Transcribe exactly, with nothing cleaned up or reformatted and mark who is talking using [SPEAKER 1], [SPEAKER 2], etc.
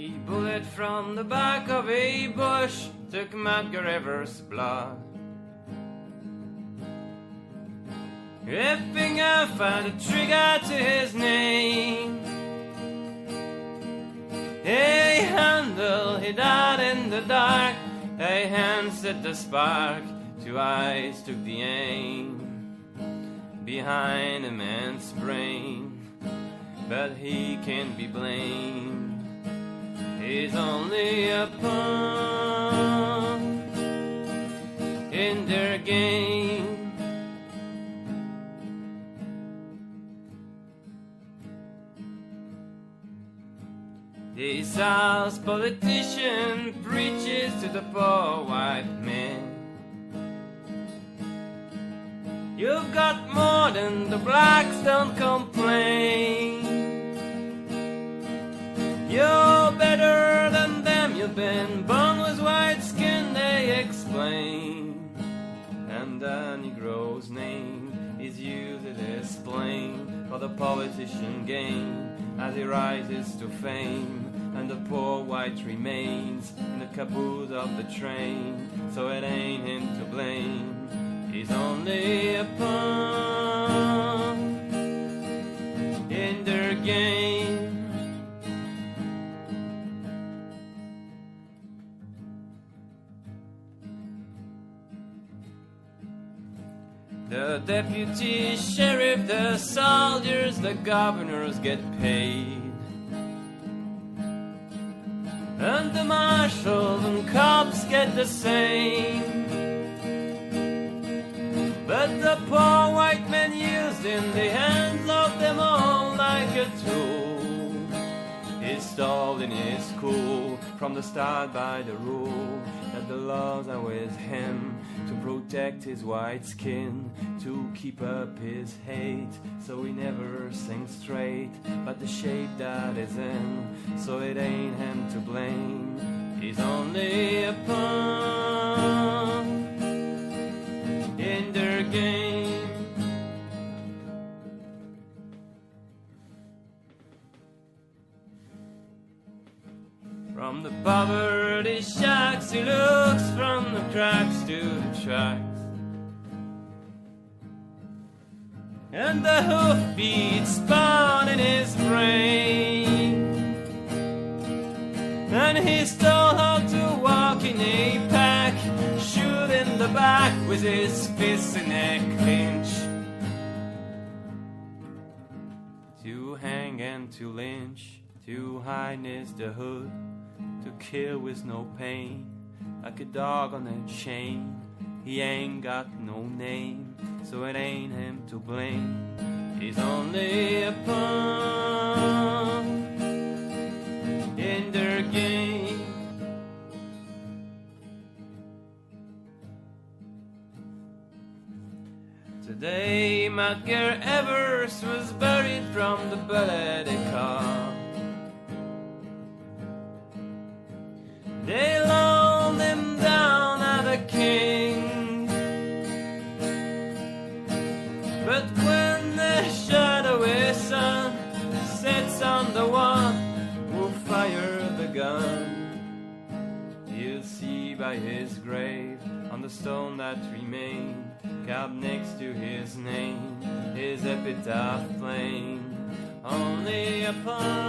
[SPEAKER 1] bullet from the back of a bush took Medgar Evers' blood. A finger found a trigger to his name. A handle he died in the dark. A hand set the spark. Two eyes took the aim behind a man's brain. But he can't be blamed. He's only a pawn in their game. This house politician preaches to the poor white man. You've got more than the blacks, don't complain. You're better than them, you've been born with white skin, they explain. And the Negro's name is used as plain for the politician gain as he rises to fame. And the poor white remains in the caboose of the train, so it ain't him to blame. He's only a pawn in their game. The deputy sheriff, the soldiers, the governors get paid. And the marshals and cops get the same. But the poor white man used in the hands of them all like a tool. He's stalled in his school from the start by the rule that the laws are with him to protect his white skin, to keep up his hate, so he never sings straight, but the shape that is in, so it ain't him to blame. He's only a pawn in their game. From the poverty shacks he looks from the cracks to the tracks. And the hoofbeats spawn in his brain. And he's told how to walk in a pack, shoot in the back with his fists in a clinch. To hang and to lynch, to harness the hood, to kill with no pain, like a dog on a chain. He ain't got no name, so it ain't him to blame. He's only a pawn in their game. Today Medgar Evers was buried from the bullet they caught. They loaned him down at a king. But when the shadowy sun sets on the one who fired the gun, you'll see by his grave on the stone that remained, carved next to his name, his epitaph plain. Only a pawn